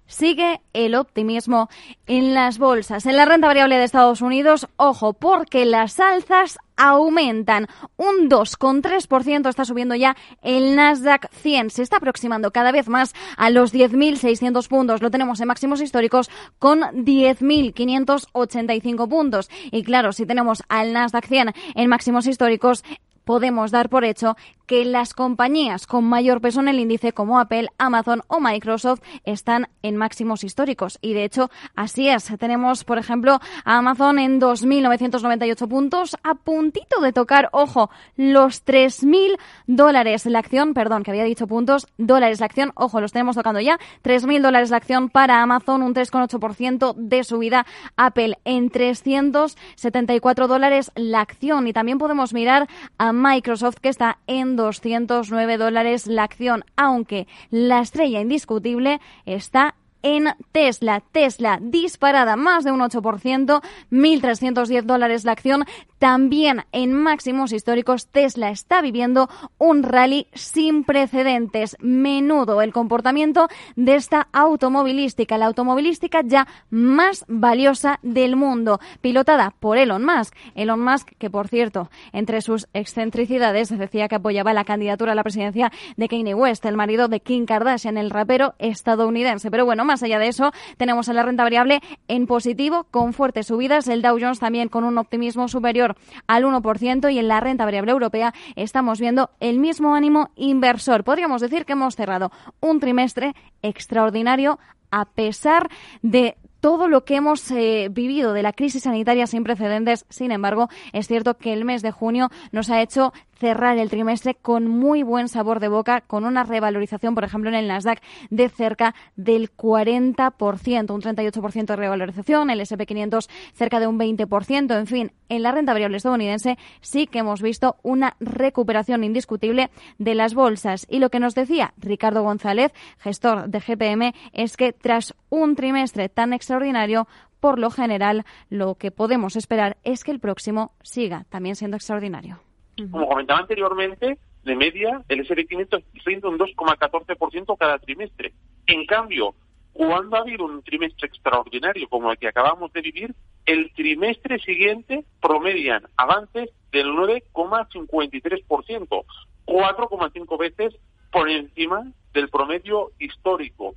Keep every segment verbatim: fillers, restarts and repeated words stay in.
sigue el optimismo en las bolsas. En la renta variable de Estados Unidos, ojo, porque las alzas aumentan. Un dos coma tres por ciento está subiendo ya el Nasdaq cien. Se está aproximando cada vez más a los diez mil seiscientos puntos. Lo tenemos en máximos históricos con diez mil quinientos ochenta y cinco puntos. Y claro, si tenemos al Nasdaq cien en máximos históricos, podemos dar por hecho que las compañías con mayor peso en el índice como Apple, Amazon o Microsoft están en máximos históricos. Y de hecho, así es. Tenemos, por ejemplo, a Amazon en dos mil novecientos noventa y ocho puntos, a puntito de tocar, ojo, los tres mil dólares la acción, perdón, que había dicho puntos, dólares la acción, ojo, los tenemos tocando ya, tres mil dólares la acción para Amazon, un tres coma ocho por ciento de subida. Apple en trescientos setenta y cuatro dólares la acción. Y también podemos mirar a Microsoft, que está en doscientos nueve dólares la acción, aunque la estrella indiscutible está en Tesla. Tesla disparada más de un ocho por ciento, mil trescientos diez dólares la acción. También en máximos históricos, Tesla está viviendo un rally sin precedentes. Menudo el comportamiento de esta automovilística, la automovilística ya más valiosa del mundo, pilotada por Elon Musk. Elon Musk, que por cierto, entre sus excentricidades, decía que apoyaba la candidatura a la presidencia de Kanye West, el marido de Kim Kardashian, el rapero estadounidense. Pero bueno, más allá de eso, tenemos a la renta variable en positivo, con fuertes subidas. El Dow Jones también con un optimismo superior al uno por ciento, y en la renta variable europea estamos viendo el mismo ánimo inversor. Podríamos decir que hemos cerrado un trimestre extraordinario a pesar de todo lo que hemos eh, vivido de la crisis sanitaria sin precedentes. Sin embargo, es cierto que el mes de junio nos ha hecho cerrar el trimestre con muy buen sabor de boca, con una revalorización, por ejemplo, en el Nasdaq de cerca del cuarenta por ciento, un treinta y ocho por ciento de revalorización, el ese and pe quinientos cerca de un veinte por ciento. En fin, en la renta variable estadounidense sí que hemos visto una recuperación indiscutible de las bolsas. Y lo que nos decía Ricardo González, gestor de G P M, es que tras un trimestre tan extraordinario, por lo general, lo que podemos esperar es que el próximo siga también siendo extraordinario. Como comentaba anteriormente, de media, el ese and pe quinientos rinde un dos coma catorce por ciento cada trimestre. En cambio, cuando ha habido un trimestre extraordinario como el que acabamos de vivir, el trimestre siguiente promedian avances del nueve coma cincuenta y tres por ciento, cuatro coma cinco veces por encima del promedio histórico.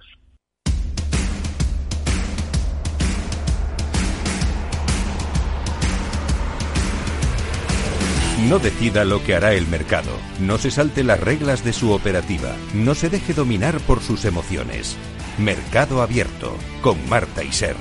No decida lo que hará el mercado, no se salte las reglas de su operativa, no se deje dominar por sus emociones. Mercado Abierto, con Marta Isern.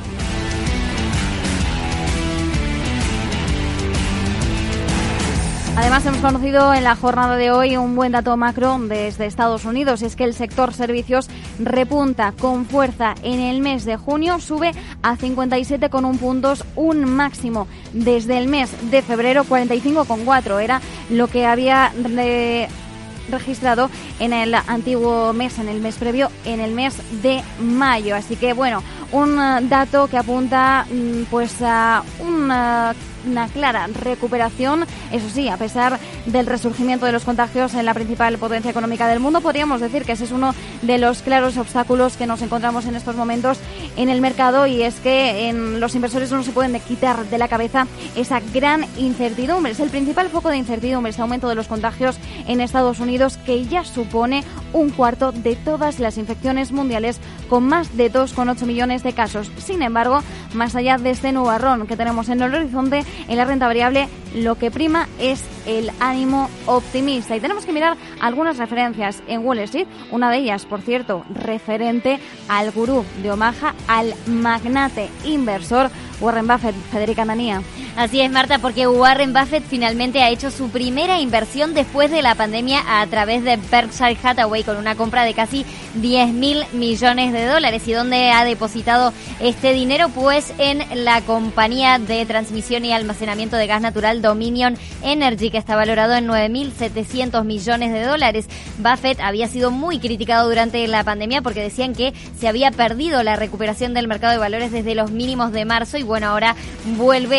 Además, hemos conocido en la jornada de hoy un buen dato macro desde Estados Unidos. Es que el sector servicios repunta con fuerza en el mes de junio, sube a cincuenta y siete coma uno puntos, un máximo desde el mes de febrero, cuarenta y cinco coma cuatro era lo que había de registrado en el antiguo mes, en el mes previo, en el mes de mayo. Así que, bueno, un dato que apunta pues a una, una clara recuperación, eso sí, a pesar del resurgimiento de los contagios en la principal potencia económica del mundo. Podríamos decir que ese es uno de los claros obstáculos que nos encontramos en estos momentos en el mercado, y es que en los inversores no se pueden quitar de la cabeza esa gran incertidumbre. Es el principal foco de incertidumbre, ese aumento de los contagios en Estados Unidos, que ya supone un cuarto de todas las infecciones mundiales, con más de dos coma ocho millones de casos. Sin embargo, más allá de este nubarrón que tenemos en el horizonte, en la renta variable lo que prima es el ánimo optimista. Y tenemos que mirar algunas referencias en Wall Street, una de ellas, por cierto, referente al gurú de Omaha, al magnate inversor Warren Buffett. Federica Manía. Así es, Marta, porque Warren Buffett finalmente ha hecho su primera inversión después de la pandemia a través de Berkshire Hathaway, con una compra de casi diez mil millones de dólares. ¿Y dónde ha depositado este dinero? Pues en la compañía de transmisión y almacenamiento de gas natural Dominion Energy, que está valorado en nueve mil setecientos millones de dólares. Buffett había sido muy criticado durante la pandemia porque decían que se había perdido la recuperación del mercado de valores desde los mínimos de marzo, y bueno, ahora vuelve a la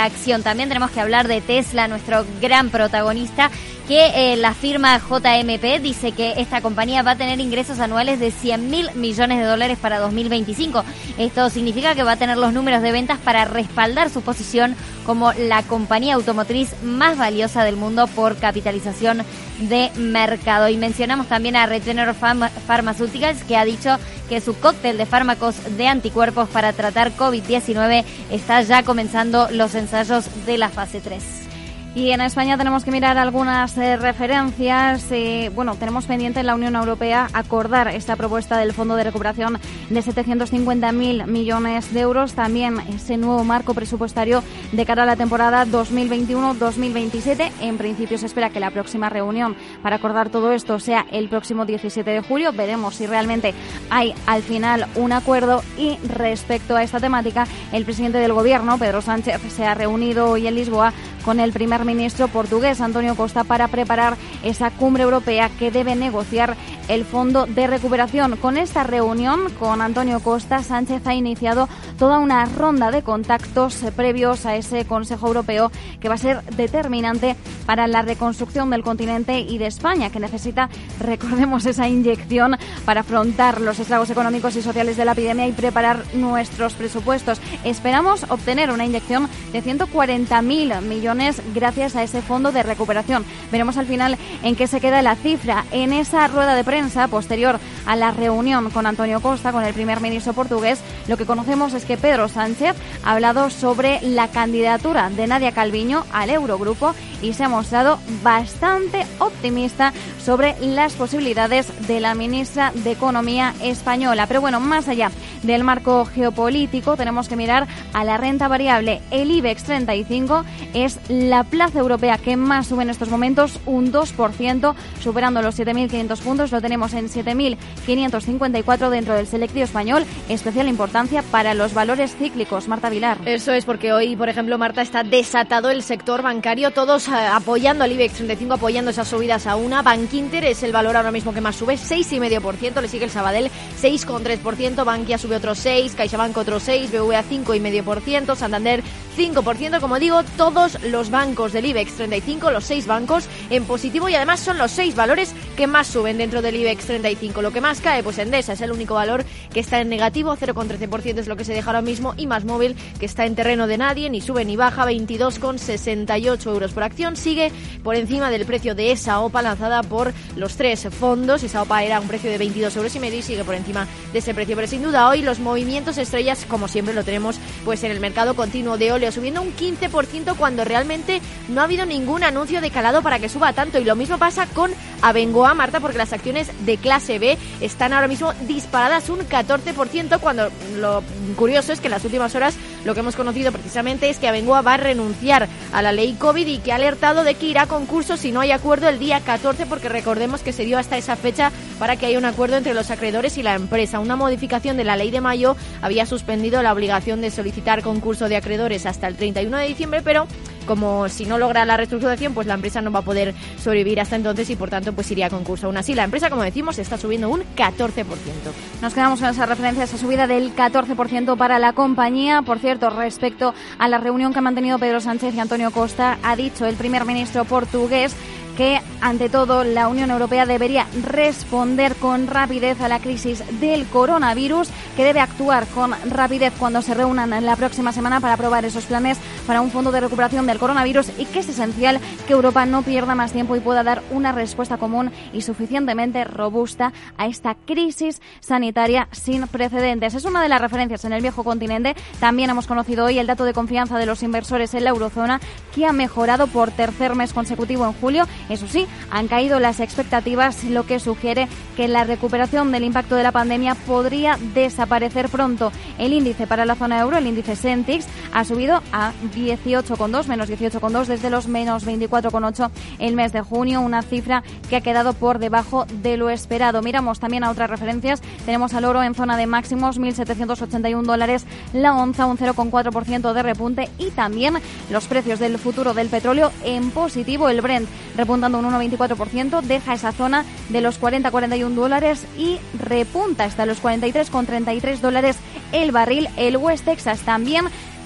esta acción. También tenemos que hablar de Tesla, nuestro gran protagonista, que eh, la firma J M P dice que esta compañía va a tener ingresos anuales de cien mil millones de dólares para dos mil veinticinco. Esto significa que va a tener los números de ventas para respaldar su posición como la compañía automotriz más valiosa del mundo por capitalización de mercado. Y mencionamos también a Regeneron Pharmaceuticals, que ha dicho que su cóctel de fármacos de anticuerpos para tratar COVID diecinueve está ya comenzando los ensayos de la fase tres. Y en España tenemos que mirar algunas eh, referencias. Eh, bueno, tenemos pendiente en la Unión Europea acordar esta propuesta del Fondo de Recuperación de setecientos cincuenta mil millones de euros. También ese nuevo marco presupuestario de cara a la temporada dos mil veintiuno dos mil veintisiete. En principio se espera que la próxima reunión para acordar todo esto sea el próximo diecisiete de julio. Veremos si realmente hay al final un acuerdo. Y respecto a esta temática, el presidente del Gobierno, Pedro Sánchez, se ha reunido hoy en Lisboa con el primer ministro portugués, António Costa, para preparar esa cumbre europea que debe negociar el Fondo de Recuperación. Con esta reunión con António Costa, Sánchez ha iniciado toda una ronda de contactos previos a ese Consejo Europeo que va a ser determinante para la reconstrucción del continente y de España, que necesita, recordemos, esa inyección para afrontar los estragos económicos y sociales de la epidemia y preparar nuestros presupuestos. Esperamos obtener una inyección de ciento cuarenta mil millones gracias a ese fondo de recuperación. Veremos al final en qué se queda la cifra. En esa rueda de prensa posterior a la reunión con António Costa, con el primer ministro portugués, lo que conocemos es que Pedro Sánchez ha hablado sobre la candidatura de Nadia Calviño al Eurogrupo y se ha mostrado bastante optimista sobre las posibilidades de la ministra de Economía española. Pero bueno, más allá del marco geopolítico, tenemos que mirar a la renta variable. El IBEX treinta y cinco es la plaza europea que más sube en estos momentos, un dos por ciento, superando los siete mil quinientos puntos. Lo tenemos en siete mil quinientos cincuenta y cuatro dentro del selectivo español. Especial importancia para los valores cíclicos. Marta Vilar. Eso es, porque hoy, por ejemplo, Marta, está desatado el sector bancario, todos eh, apoyando al IBEX treinta y cinco, apoyando esas subidas a una. Bankinter es el valor ahora mismo que más sube, seis coma cinco por ciento, le sigue el Sabadell, seis coma tres por ciento, Bankia sube otro seis, CaixaBank otro seis, B B V A cinco coma cinco por ciento, Santander cinco por ciento. Como digo, todos los bancos del IBEX treinta y cinco, los seis bancos en positivo, y además son los seis valores que más suben dentro del IBEX treinta y cinco. Lo que más cae, pues Endesa es el único valor que está en negativo, cero coma trece por ciento es lo que se deja ahora mismo, y MásMóvil, que está en terreno de nadie, ni sube ni baja, veintidós coma sesenta y ocho euros por acción, sigue por encima del precio de esa O P A lanzada por los tres fondos. Esa O P A era un precio de veintidós euros y medio y sigue por encima de ese precio. Pero sin duda hoy los movimientos estrellas, como siempre lo tenemos pues en el mercado continuo de óleo, subiendo un quince por ciento cuando realmente no ha habido ningún anuncio de calado para que suba tanto. Y lo mismo pasa con Abengoa, Marta, porque las acciones de clase B están ahora mismo disparadas un catorce por ciento, cuando lo curioso es que en las últimas horas lo que hemos conocido precisamente es que Abengoa va a renunciar a la ley COVID y que ha alertado de que irá a concurso si no hay acuerdo el día catorce, porque recordemos que se dio hasta esa fecha para que haya un acuerdo entre los acreedores y la empresa. Una modificación de la ley de mayo había suspendido la obligación de solicitar concurso de acreedores hasta el treinta y uno de diciembre, pero como si no logra la reestructuración, pues la empresa no va a poder sobrevivir hasta entonces y por tanto pues iría a concurso. Aún así, la empresa, como decimos, está subiendo un catorce por ciento. Nos quedamos con esa referencia, esa subida del catorce por ciento para la compañía. Por cierto, respecto a la reunión que han mantenido Pedro Sánchez y António Costa, ha dicho el primer ministro portugués que, ante todo, la Unión Europea debería responder con rapidez a la crisis del coronavirus, que debe actuar con rapidez cuando se reúnan en la próxima semana para aprobar esos planes para un fondo de recuperación del coronavirus, y que es esencial que Europa no pierda más tiempo y pueda dar una respuesta común y suficientemente robusta a esta crisis sanitaria sin precedentes. Es una de las referencias en el viejo continente. También hemos conocido hoy el dato de confianza de los inversores en la eurozona, que ha mejorado por tercer mes consecutivo en julio. Eso sí, han caído las expectativas, lo que sugiere que la recuperación del impacto de la pandemia podría desaparecer pronto. El índice para la zona euro, el índice Sentix, ha subido a dieciocho coma dos, menos dieciocho coma dos desde los menos veinticuatro coma ocho el mes de junio, una cifra que ha quedado por debajo de lo esperado. Miramos también a otras referencias. Tenemos al oro en zona de máximos, mil setecientos ochenta y un dólares la onza, un cero coma cuatro por ciento de repunte, y también los precios del futuro del petróleo en positivo. El Brent repuntando un uno coma veinticuatro por ciento, deja esa zona de los cuarenta a cuarenta y un dólares y repunta hasta los cuarenta y tres coma treinta y tres dólares el barril. El West Texas también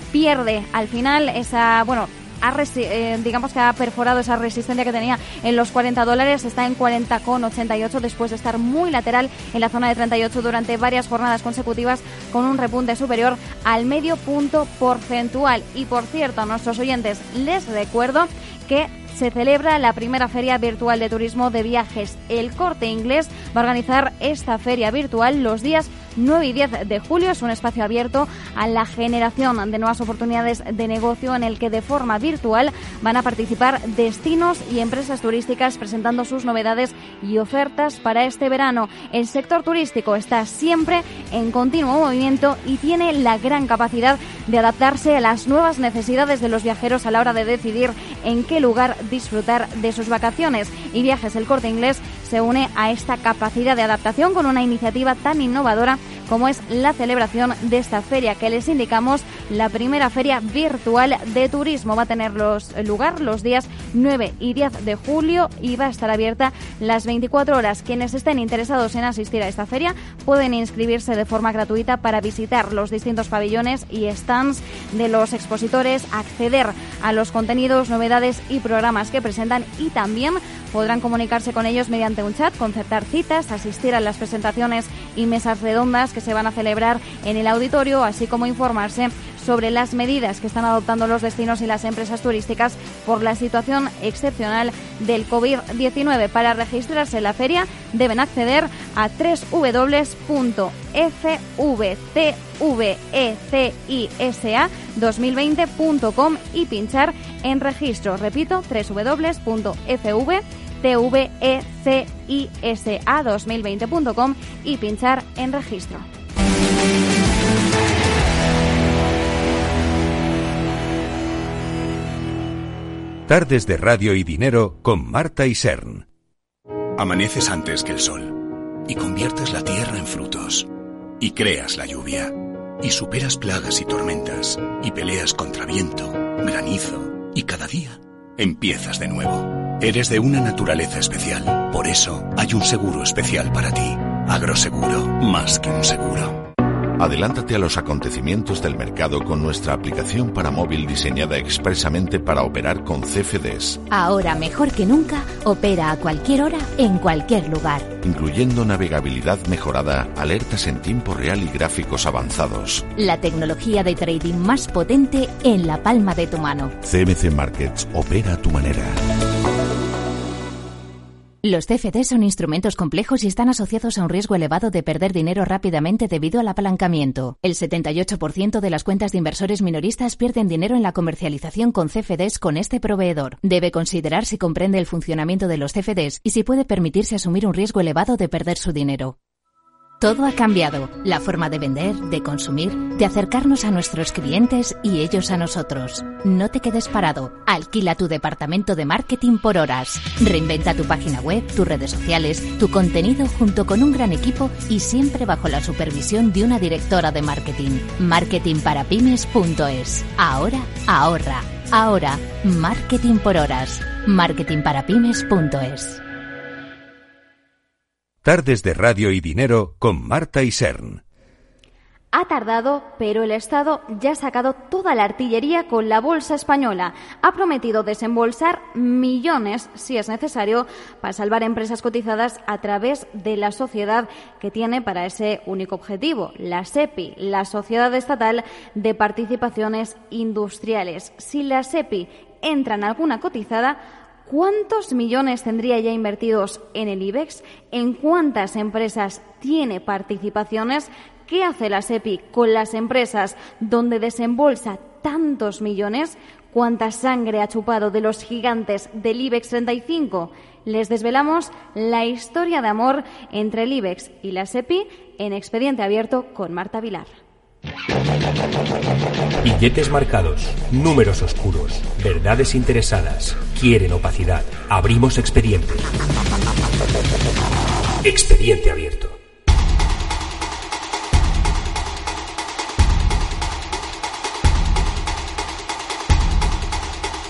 pierde al final esa, bueno, Ha resi- eh, digamos que ha perforado esa resistencia que tenía en los cuarenta dólares, está en cuarenta coma ochenta y ocho después de estar muy lateral en la zona de treinta y ocho durante varias jornadas consecutivas, con un repunte superior al medio punto porcentual. Y por cierto, a nuestros oyentes les recuerdo que se celebra la primera Feria Virtual de Turismo de Viajes. El Corte Inglés va a organizar esta feria virtual los días nueve y diez de julio. Es un espacio abierto a la generación de nuevas oportunidades de negocio en el que de forma virtual van a participar destinos y empresas turísticas presentando sus novedades y ofertas para este verano. El sector turístico está siempre en continuo movimiento y tiene la gran capacidad de adaptarse a las nuevas necesidades de los viajeros a la hora de decidir en qué lugar disfrutar de sus vacaciones. Y Viajes El Corte Inglés se une a esta capacidad de adaptación con una iniciativa tan innovadora como es la celebración de esta feria, que les indicamos, la primera feria virtual de turismo. Va a tener los, lugar los días nueve y diez de julio y va a estar abierta las veinticuatro horas. Quienes estén interesados en asistir a esta feria pueden inscribirse de forma gratuita para visitar los distintos pabellones y stands de los expositores, acceder a los contenidos, novedades y programas que presentan, y también podrán comunicarse con ellos mediante un chat, concertar citas, asistir a las presentaciones y mesas redondas que se van a celebrar en el auditorio, así como informarse sobre las medidas que están adoptando los destinos y las empresas turísticas por la situación excepcional del covid diecinueve. Para registrarse en la feria deben acceder a doble u doble u doble u punto f v t v e c i s a dos mil veinte punto com y pinchar en registro. Repito, doble u doble u doble u punto f v t v e c i s a dos mil veinte punto com y pinchar en registro. Tardes de Radio y Dinero con Marta y Sern. Amaneces antes que el sol y conviertes la tierra en frutos y creas la lluvia y superas plagas y tormentas y peleas contra viento, granizo y cada día empiezas de nuevo. Eres de una naturaleza especial, por eso hay un seguro especial para ti. Agroseguro, más que un seguro. Adelántate a los acontecimientos del mercado con nuestra aplicación para móvil diseñada expresamente para operar con C F Ds. Ahora, mejor que nunca, opera a cualquier hora, en cualquier lugar. Incluyendo navegabilidad mejorada, alertas en tiempo real y gráficos avanzados. La tecnología de trading más potente en la palma de tu mano. C M C Markets, opera a tu manera. Los C F D son instrumentos complejos y están asociados a un riesgo elevado de perder dinero rápidamente debido al apalancamiento. El setenta y ocho por ciento de las cuentas de inversores minoristas pierden dinero en la comercialización con C F Ds con este proveedor. Debe considerar si comprende el funcionamiento de los C F Ds y si puede permitirse asumir un riesgo elevado de perder su dinero. Todo ha cambiado. La forma de vender, de consumir, de acercarnos a nuestros clientes y ellos a nosotros. No te quedes parado. Alquila tu departamento de marketing por horas. Reinventa tu página web, tus redes sociales, tu contenido junto con un gran equipo y siempre bajo la supervisión de una directora de marketing. marketing para pymes punto es. Ahora, ahorra. Ahora, marketing por horas. marketing para pymes punto es. Tardes de Radio y Dinero con Marta y Sern. Ha tardado, pero el Estado ya ha sacado toda la artillería con la bolsa española. Ha prometido desembolsar millones, si es necesario, para salvar empresas cotizadas a través de la sociedad que tiene para ese único objetivo, la SEPI, la Sociedad Estatal de Participaciones Industriales. Si la SEPI entra en alguna cotizada, ¿cuántos millones tendría ya invertidos en el IBEX? ¿En cuántas empresas tiene participaciones? ¿Qué hace la SEPI con las empresas donde desembolsa tantos millones? ¿Cuánta sangre ha chupado de los gigantes del IBEX treinta y cinco? Les desvelamos la historia de amor entre el IBEX y la SEPI en Expediente Abierto con Marta Vilar. Billetes marcados, números oscuros, verdades interesadas, quieren opacidad. Abrimos expediente. Expediente Abierto.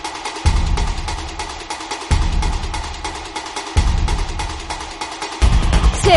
SEPI,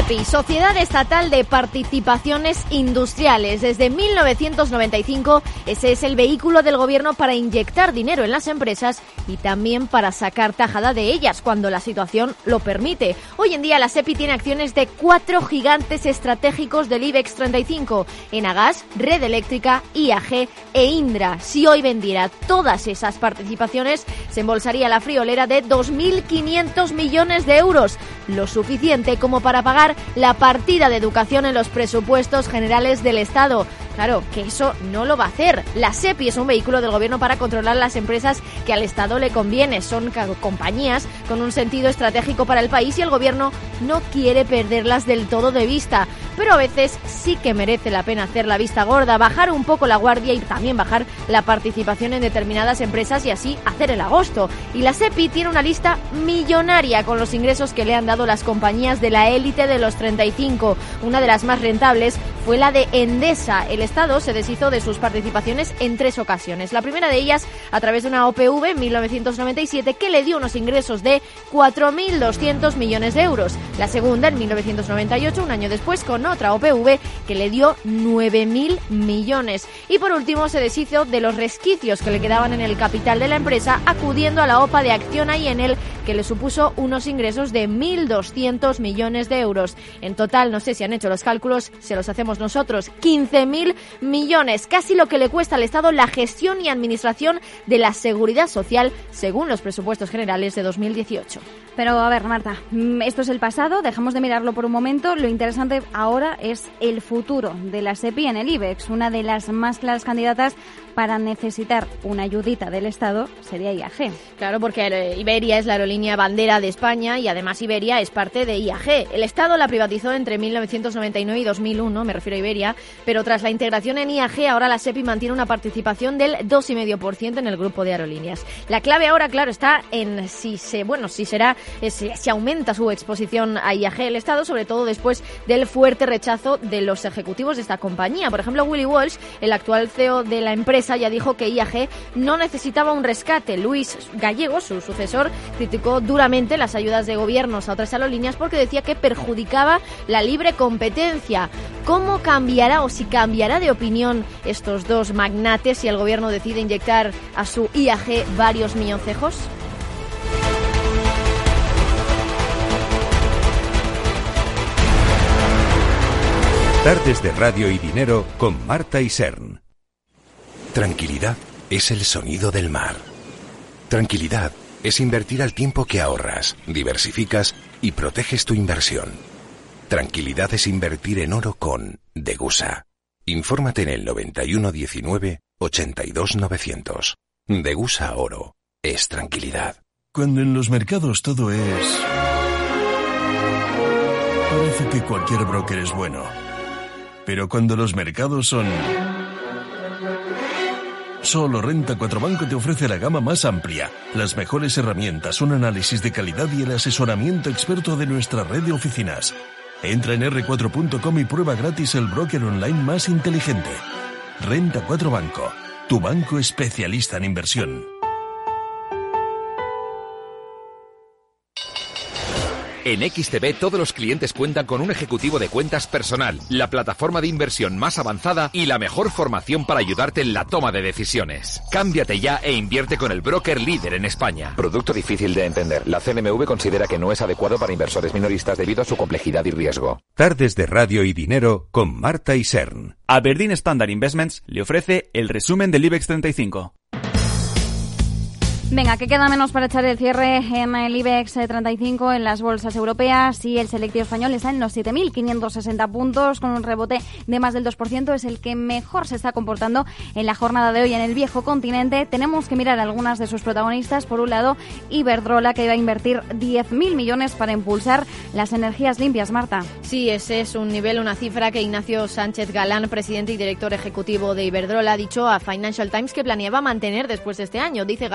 SEPI, Sociedad Estatal de Participaciones Industriales. Desde mil novecientos noventa y cinco, ese es el vehículo del gobierno para inyectar dinero en las empresas y también para sacar tajada de ellas cuando la situación lo permite. Hoy en día la SEPI tiene acciones de cuatro gigantes estratégicos del IBEX treinta y cinco, Enagas, Red Eléctrica, I A G e Indra. Si hoy vendiera todas esas participaciones, se embolsaría la friolera de dos mil quinientos millones de euros, lo suficiente como para pagar la partida de educación en los presupuestos generales del Estado. Claro, que eso no lo va a hacer. La SEPI es un vehículo del gobierno para controlar las empresas que al Estado le conviene. Son compañías con un sentido estratégico para el país y el gobierno no quiere perderlas del todo de vista. Pero a veces sí que merece la pena hacer la vista gorda, bajar un poco la guardia y también bajar la participación en determinadas empresas y así hacer el agosto. Y la SEPI tiene una lista millonaria con los ingresos que le han dado las compañías de la élite de los treinta y cinco. Una de las más rentables fue la de Endesa. El Estado se deshizo de sus participaciones en tres ocasiones. La primera de ellas a través de una O P V en mil novecientos noventa y siete que le dio unos ingresos de cuatro mil doscientos millones de euros. La segunda en mil novecientos noventa y ocho, un año después, con otra O P V que le dio nueve mil millones. Y por último se deshizo de los resquicios que le quedaban en el capital de la empresa acudiendo a la O P A de Acciona y Enel, que le supuso unos ingresos de mil doscientos millones de euros. En total, no sé si han hecho los cálculos, se los hacemos nosotros, quince mil millones, casi lo que le cuesta al Estado la gestión y administración de la seguridad social según los presupuestos generales de dos mil dieciocho. Pero a ver, Marta, esto es el pasado, dejamos de mirarlo por un momento. Lo interesante ahora es el futuro de la SEPI en el IBEX. Una de las más claras candidatas para necesitar una ayudita del Estado sería I A G. Claro, porque Iberia es la aerolínea bandera de España y además Iberia es parte de I A G. El Estado la privatizó entre mil novecientos noventa y nueve y dos mil uno, me refiero a Iberia, pero tras la integración en I A G, ahora la SEPI mantiene una participación del dos coma cinco por ciento en el grupo de aerolíneas. La clave ahora, claro, está en si se, bueno, si será, si, si aumenta su exposición a I A G el Estado, sobre todo después del fuerte rechazo de los ejecutivos de esta compañía. Por ejemplo, Willy Walsh, el actual C E O de la empresa, ya dijo que I A G no necesitaba un rescate. Luis Gallego, su sucesor, criticó duramente las ayudas de gobiernos a otras aerolíneas porque decía que perjudicaba la libre competencia. ¿Cómo cambiará o si cambiará de opinión estos dos magnates si el gobierno decide inyectar a su I A G varios milloncejos? Tardes de Radio y Dinero con Marta y Sern. Tranquilidad es el sonido del mar. Tranquilidad es invertir al tiempo que ahorras, diversificas y proteges tu inversión. Tranquilidad es invertir en oro con Degusa. Infórmate en el noventa y uno diecinueve ochenta y dos novecientos. Degusa Oro es tranquilidad. Cuando en los mercados todo es... Parece que cualquier broker es bueno. Pero cuando los mercados son... Solo Renta cuatro Banco te ofrece la gama más amplia, las mejores herramientas, un análisis de calidad y el asesoramiento experto de nuestra red de oficinas. Entra en erre cuatro punto com y prueba gratis el broker online más inteligente. Renta cuatro Banco, tu banco especialista en inversión. En X T B todos los clientes cuentan con un ejecutivo de cuentas personal, la plataforma de inversión más avanzada y la mejor formación para ayudarte en la toma de decisiones. Cámbiate ya e invierte con el broker líder en España. Producto difícil de entender. La C N M V considera que no es adecuado para inversores minoristas debido a su complejidad y riesgo. Tardes de Radio y Dinero con Marta y Sern. Aberdeen Standard Investments le ofrece el resumen del IBEX treinta y cinco. Venga, que queda menos para echar el cierre en el IBEX treinta y cinco en las bolsas europeas y el selectivo español está en los siete mil quinientos sesenta puntos con un rebote de más del dos por ciento. Es el que mejor se está comportando en la jornada de hoy en el viejo continente. Tenemos que mirar algunas de sus protagonistas. Por un lado, Iberdrola, que va a invertir diez mil millones para impulsar las energías limpias. Marta. Sí, ese es un nivel, una cifra que Ignacio Sánchez Galán, presidente y director ejecutivo de Iberdrola, ha dicho a Financial Times que planeaba mantener después de este año. Dice Galán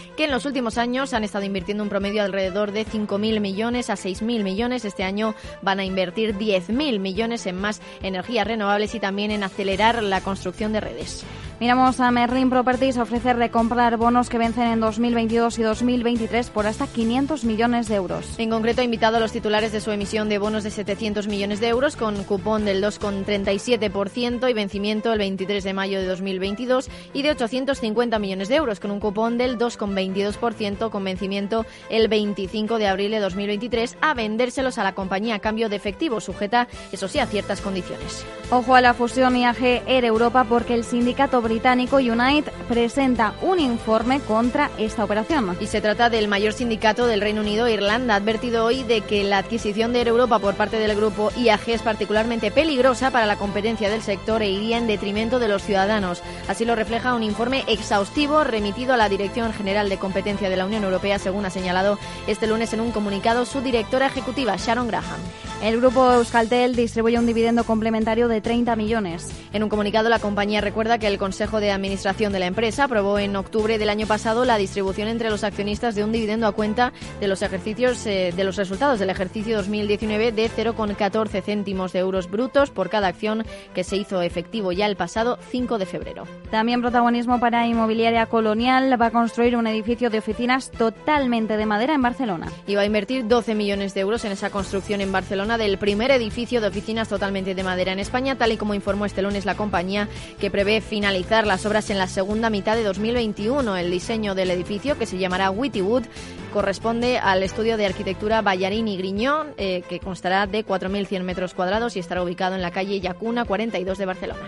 que en los últimos años han estado invirtiendo un promedio alrededor de cinco mil millones a seis mil millones. Este año van a invertir diez mil millones en más energías renovables y también en acelerar la construcción de redes. Miramos a Merlin Properties, ofrece recomprar bonos que vencen en dos mil veintidós y dos mil veintitrés por hasta quinientos millones de euros. En concreto, ha invitado a los titulares de su emisión de bonos de setecientos millones de euros con cupón del dos coma treinta y siete por ciento y vencimiento el veintitrés de mayo de dos mil veintidós, y de ochocientos cincuenta millones de euros con un cupón del dos coma veintidós por ciento con vencimiento el veinticinco de abril de dos mil veintitrés, a vendérselos a la compañía a cambio de efectivo, sujeta, eso sí, a ciertas condiciones. Ojo a la fusión I A G Air Europa, porque el sindicato británico Unite presenta un informe contra esta operación. Y se trata del mayor sindicato del Reino Unido, Irlanda. Ha advertido hoy de que la adquisición de Air Europa por parte del grupo I A G es particularmente peligrosa para la competencia del sector e iría en detrimento de los ciudadanos. Así lo refleja un informe exhaustivo remitido a la Dirección General de Competencia de la Unión Europea, según ha señalado este lunes en un comunicado su directora ejecutiva, Sharon Graham. El grupo Euskaltel distribuye un dividendo complementario de treinta millones. En un comunicado, la compañía recuerda que el Consejo de Administración de la empresa aprobó en octubre del año pasado la distribución entre los accionistas de un dividendo a cuenta de los ejercicios eh, de los resultados del ejercicio dos mil diecinueve de cero coma catorce céntimos de euros brutos por cada acción, que se hizo efectivo ya el pasado cinco de febrero. También protagonismo para Inmobiliaria Colonial. Va a construir un edificio de oficinas totalmente de madera en Barcelona. Y va a invertir doce millones de euros en esa construcción en Barcelona del primer edificio de oficinas totalmente de madera en España, tal y como informó este lunes la compañía, que prevé finalizar las obras en la segunda mitad de dos mil veintiuno. El diseño del edificio, que se llamará Wittywood, corresponde al estudio de arquitectura Ballarín y Griñón, eh, que constará de cuatro mil cien metros cuadrados y estará ubicado en la calle Llacuna cuarenta y dos de Barcelona.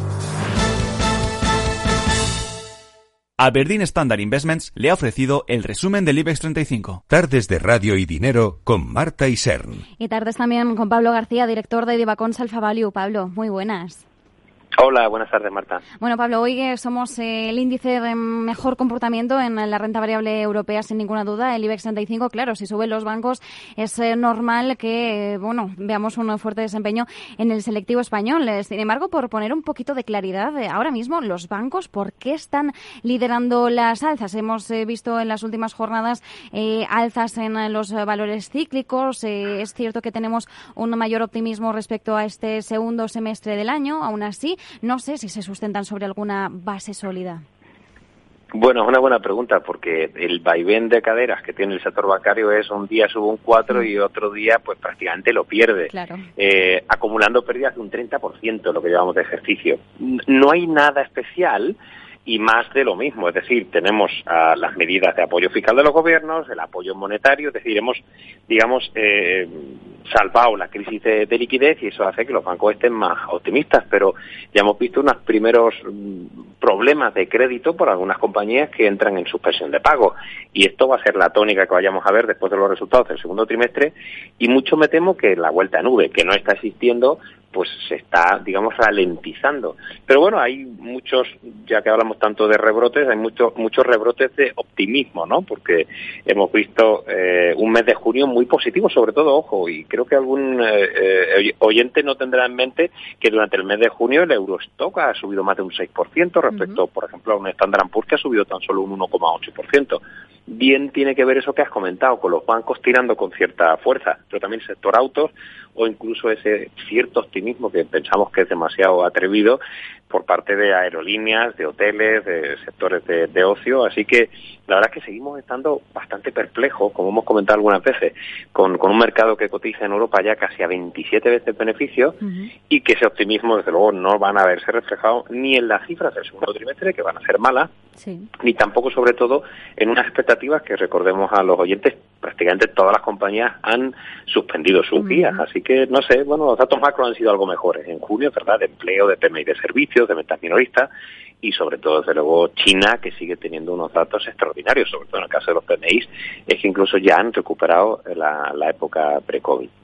Aberdeen Standard Investments le ha ofrecido el resumen del IBEX treinta y cinco. Tardes de Radio y Dinero con Marta Isern. Y tardes también con Pablo García, director de Divacons Alpha Value. Pablo, muy buenas. Hola, buenas tardes, Marta. Bueno, Pablo, hoy somos el índice de mejor comportamiento en la renta variable europea, sin ninguna duda, el IBEX treinta y cinco. Claro, si suben los bancos es normal que, bueno, veamos un fuerte desempeño en el selectivo español. Sin embargo, por poner un poquito de claridad, ahora mismo los bancos, ¿por qué están liderando las alzas? Hemos eh, visto en las últimas jornadas eh, alzas en los valores cíclicos. Eh, es cierto que tenemos un mayor optimismo respecto a este segundo semestre del año. Aún así, no sé si se sustentan sobre alguna base sólida. Bueno, es una buena pregunta, porque el vaivén de caderas que tiene el sector bancario es un día sube un cuatro y otro día pues prácticamente lo pierde, claro. eh, acumulando pérdidas de un treinta por ciento, lo que llevamos de ejercicio. No hay nada especial y más de lo mismo, es decir, tenemos uh, las medidas de apoyo fiscal de los gobiernos, el apoyo monetario, es decir, hemos, digamos, eh, salvado la crisis de, de liquidez, y eso hace que los bancos estén más optimistas, pero ya hemos visto unos primeros mm, problemas de crédito por algunas compañías que entran en suspensión de pago, y esto va a ser la tónica que vayamos a ver después de los resultados del segundo trimestre, y mucho me temo que la vuelta a nube, que no está existiendo, pues se está, digamos, ralentizando. Pero bueno, hay muchos, ya que hablamos tanto de rebrotes, hay muchos muchos rebrotes de optimismo, ¿no? Porque hemos visto eh, un mes de junio muy positivo, sobre todo, ojo, y creo que algún eh, oyente no tendrá en mente que durante el mes de junio el Eurostock ha subido más de un seis por ciento respecto, uh-huh. por ejemplo, a un Standard and Poor's que ha subido tan solo un uno coma ocho por ciento. Bien tiene que ver eso que has comentado, con los bancos tirando con cierta fuerza, pero también el sector autos, o incluso ese cierto optimismo que pensamos que es demasiado atrevido por parte de aerolíneas, de hoteles, de sectores de, de ocio. Así que la verdad es que seguimos estando bastante perplejos, como hemos comentado algunas veces, con, con un mercado que cotiza en Europa ya casi a veintisiete veces beneficios, uh-huh. y que ese optimismo, desde luego, no van a verse reflejado ni en las cifras del segundo trimestre, que van a ser malas, sí. ni tampoco, sobre todo, en unas expectativas que, recordemos a los oyentes, prácticamente todas las compañías han suspendido sus uh-huh. guías. Así que, no sé, bueno, los datos macro han sido algo mejores en junio, ¿verdad?, de empleo, de P M I de servicios, de ventas minoristas, y sobre todo, desde luego, China, que sigue teniendo unos datos extraordinarios, sobre todo en el caso de los P M Is, es que incluso ya han recuperado la, la época pre-COVID.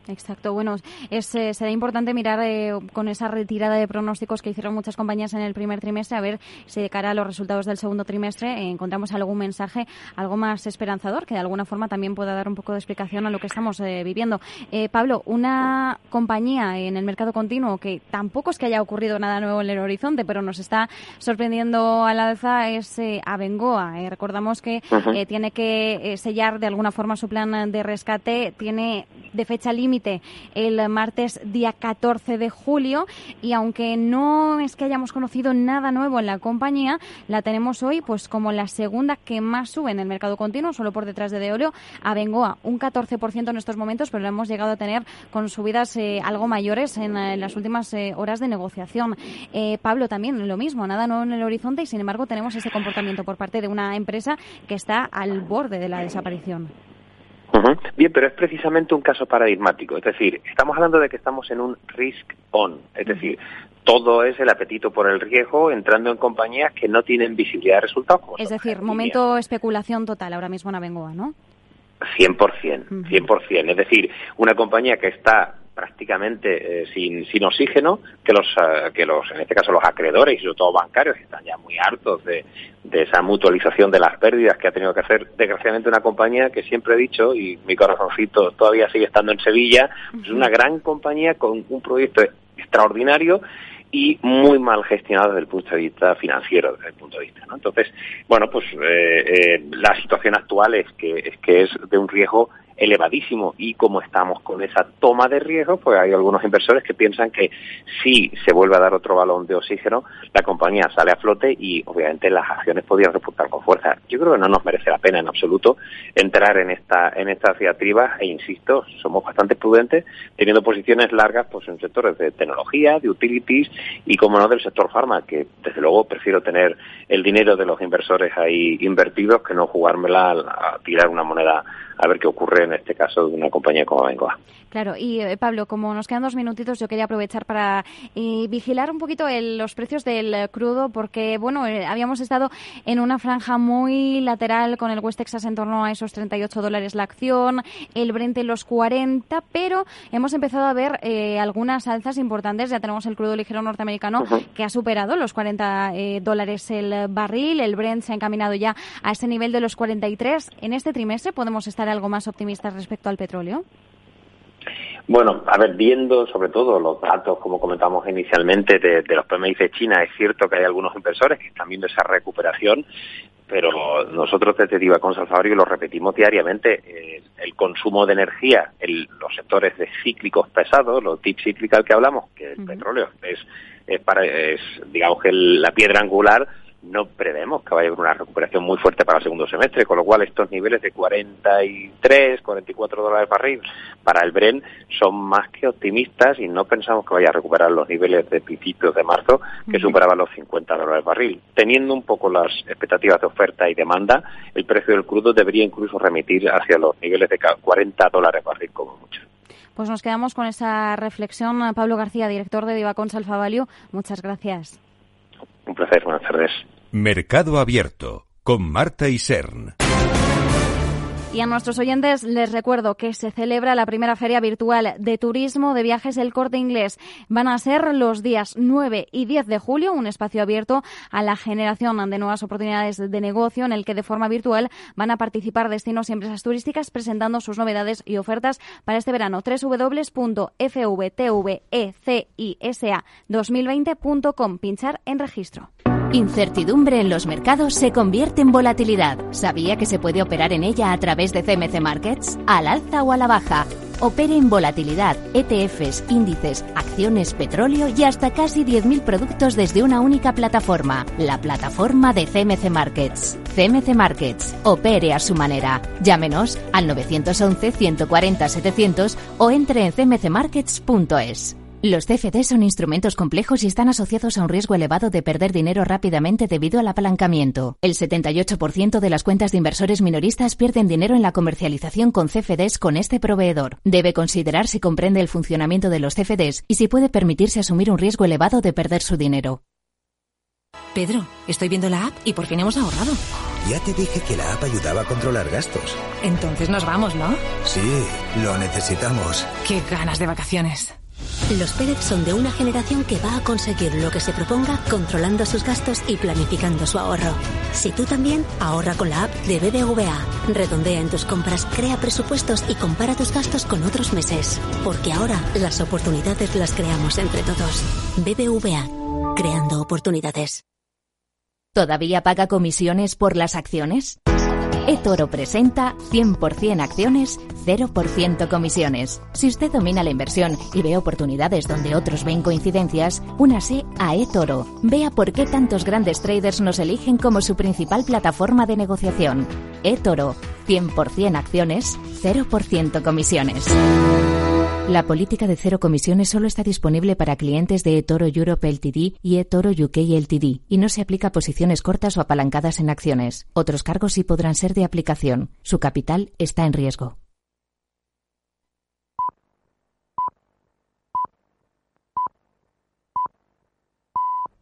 Exacto. Bueno, es, eh, será importante mirar eh, con esa retirada de pronósticos que hicieron muchas compañías en el primer trimestre, a ver si de cara a los resultados del segundo trimestre eh, encontramos algún mensaje algo más esperanzador que de alguna forma también pueda dar un poco de explicación a lo que estamos eh, viviendo. Eh, Pablo, una compañía en el mercado continuo que tampoco es que haya ocurrido nada nuevo en el horizonte, pero nos está sorprendiendo al alza es eh, Abengoa. Eh, recordamos que uh-huh. eh, tiene que eh, sellar de alguna forma su plan de rescate, tiene de fecha límite el martes día catorce de julio y aunque no es que hayamos conocido nada nuevo en la compañía, la tenemos hoy pues como la segunda que más sube en el mercado continuo, solo por detrás de Deoleo. Abengoa un catorce por ciento en estos momentos, pero lo hemos llegado a tener con subidas eh, algo mayores en, en las últimas eh, horas de negociación. Eh, Pablo, también lo mismo, nada nuevo en el horizonte y sin embargo tenemos ese comportamiento por parte de una empresa que está al borde de la desaparición. Uh-huh. Bien, pero es precisamente un caso paradigmático. Es decir, estamos hablando de que estamos en un risk on. Es decir, todo es el apetito por el riesgo entrando en compañías que no tienen visibilidad de resultados. Es decir, momento especulación total ahora mismo en Abengoa, ¿no? cien por ciento, cien por ciento. Es decir, una compañía que está prácticamente eh, sin, sin oxígeno, que los, uh, que los, en este caso los acreedores y sobre todo bancarios están ya muy hartos de, de esa mutualización de las pérdidas que ha tenido que hacer desgraciadamente una compañía que siempre he dicho, y mi corazoncito todavía sigue estando en Sevilla, uh-huh. es una gran compañía con un proyecto extraordinario y muy mal gestionado desde el punto de vista financiero, desde el punto de vista, ¿no? Entonces, bueno, pues eh, eh, la situación actual es que es que es de un riesgo elevadísimo y como estamos con esa toma de riesgo, pues hay algunos inversores que piensan que si se vuelve a dar otro balón de oxígeno, la compañía sale a flote y obviamente las acciones podrían repuntar con fuerza. Yo creo que no nos merece la pena en absoluto entrar en esta en estas diatribas e insisto, somos bastante prudentes teniendo posiciones largas pues en sectores de tecnología, de utilities y como no del sector farma, que desde luego prefiero tener el dinero de los inversores ahí invertidos que no jugármela a, a tirar una moneda a ver qué ocurre en este caso de una compañía como Abengoa. Claro, y eh, Pablo, como nos quedan dos minutitos, yo quería aprovechar para eh, vigilar un poquito el, los precios del eh, crudo, porque, bueno, eh, habíamos estado en una franja muy lateral con el West Texas en torno a esos treinta y ocho dólares la acción, el Brent en los cuarenta, pero hemos empezado a ver eh, algunas alzas importantes. Ya tenemos el crudo ligero norteamericano uh-huh. que ha superado los cuarenta eh, dólares el barril, el Brent se ha encaminado ya a ese nivel de los cuarenta y tres. En este trimestre podemos estar algo más optimistas respecto al petróleo. Bueno, a ver, viendo sobre todo los datos, como comentamos inicialmente, de, de los P M I de China, es cierto que hay algunos inversores que están viendo esa recuperación, pero nosotros desde Divacons Alfabrio lo repetimos diariamente, eh, el consumo de energía, el, los sectores de cíclicos pesados, los tip cyclical que hablamos, que el uh-huh. petróleo es, es, para, es digamos que el, la piedra angular, no prevemos que vaya a haber una recuperación muy fuerte para el segundo semestre, con lo cual estos niveles de cuarenta y tres, cuarenta y cuatro dólares barril para el Brent son más que optimistas y no pensamos que vaya a recuperar los niveles de principios de marzo que superaban los cincuenta dólares barril. Teniendo un poco las expectativas de oferta y demanda, el precio del crudo debería incluso remitir hacia los niveles de cuarenta dólares barril como mucho. Pues nos quedamos con esa reflexión. Pablo García, director de Divacons Alfa Value, muchas gracias. Un placer, buenas tardes. Mercado Abierto, con Marta Isern. Y a nuestros oyentes les recuerdo que se celebra la primera feria virtual de turismo de viajes El Corte Inglés. Van a ser los días nueve y diez de julio, un espacio abierto a la generación de nuevas oportunidades de negocio en el que de forma virtual van a participar destinos y empresas turísticas presentando sus novedades y ofertas para este verano. doble u doble u doble u punto f v t v e c i s a dos mil veinte punto com. Pinchar en registro. Incertidumbre en los mercados se convierte en volatilidad. ¿Sabía que se puede operar en ella a través de C M C Markets? ¿Al alza o a la baja? Opere en volatilidad, E T Fs, índices, acciones, petróleo y hasta casi diez mil productos desde una única plataforma. La plataforma de C M C Markets. C M C Markets. Opere a su manera. Llámenos al nueve once, ciento cuarenta, setecientos o entre en c m c markets punto es. Los C F D son instrumentos complejos y están asociados a un riesgo elevado de perder dinero rápidamente debido al apalancamiento. El setenta y ocho por ciento de las cuentas de inversores minoristas pierden dinero en la comercialización con C F Ds con este proveedor. Debe considerar si comprende el funcionamiento de los C F Ds y si puede permitirse asumir un riesgo elevado de perder su dinero. Pedro, estoy viendo la app y por fin hemos ahorrado. Ya te dije que la app ayudaba a controlar gastos. Entonces nos vamos, ¿no? Sí, lo necesitamos. Qué ganas de vacaciones. Los Pérez son de una generación que va a conseguir lo que se proponga controlando sus gastos y planificando su ahorro. Si tú también, ahorra con la app de B B V A. Redondea en tus compras, crea presupuestos y compara tus gastos con otros meses. Porque ahora las oportunidades las creamos entre todos. B B V A, creando oportunidades. ¿Todavía paga comisiones por las acciones? eToro presenta cien por ciento acciones, cero por ciento comisiones. Si usted domina la inversión y ve oportunidades donde otros ven coincidencias, únase a eToro. Vea por qué tantos grandes traders nos eligen como su principal plataforma de negociación. eToro, cien por ciento acciones, cero por ciento comisiones. La política de cero comisiones solo está disponible para clientes de eToro Europe Ltd y eToro U K Ltd y no se aplica a posiciones cortas o apalancadas en acciones. Otros cargos sí podrán ser de aplicación. Su capital está en riesgo.